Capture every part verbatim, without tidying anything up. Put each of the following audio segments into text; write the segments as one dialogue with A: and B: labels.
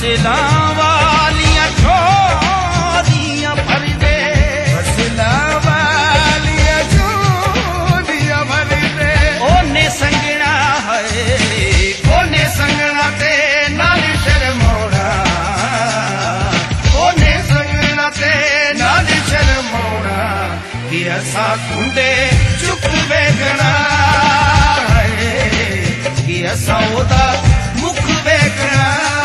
A: फसलां वालियां छोरियां भर दे,
B: फसलां वालियां छोरियां भर दे।
A: ओने संगना है ओने संगना ते नाल शर्माउणा, ओने संगना ते नाल शर्माउणा कि असां कुंडे चुप वेखना है कि असां ओदा मुख वेखना।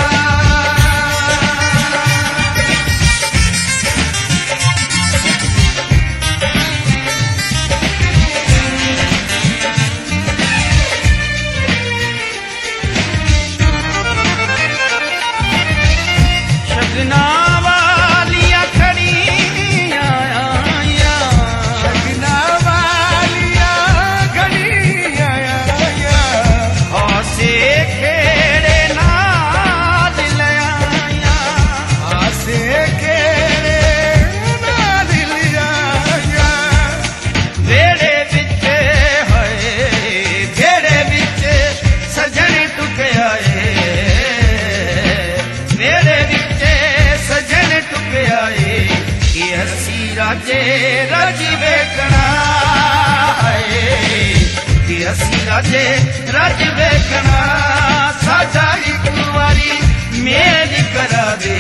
A: शगना वालियां खड़ियां आया,
B: शगना वालियां खड़ियां आया,
A: हासे खेड़े नाल लयाया,
B: हासे खेड़े नाल लयाया।
A: वेड़े विच है वेड़े विच सजन टुक आए, वेड़े विच सजन टुक आए कि असी राजे रज वेखना है कि असी राजे रज वेखना। साडा इक वारी मेल करा दे